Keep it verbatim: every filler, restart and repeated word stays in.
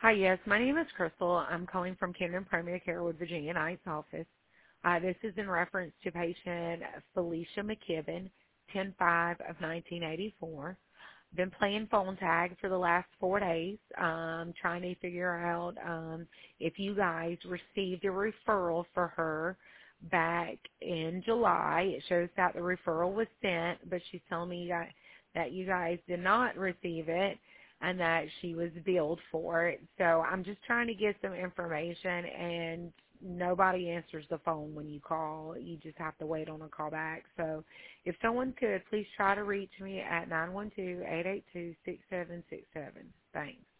Hi, yes. My name is Crystal. I'm calling from Camden Primary Care with Virginia Knight's office. Uh, this is in reference to patient Felicia McKibben, ten five of nineteen eighty-four. Been playing phone tag for the last four days, um, trying to figure out um, if you guys received a referral for her back in July. It shows that the referral was sent, but she's telling me that, that you guys did not receive it and that she was billed for it. So I'm just trying to get some information, and nobody answers the phone when you call. You just have to wait on a call back. So if someone could, please try to reach me at nine one two, eight eight two, six seven six seven. Thanks.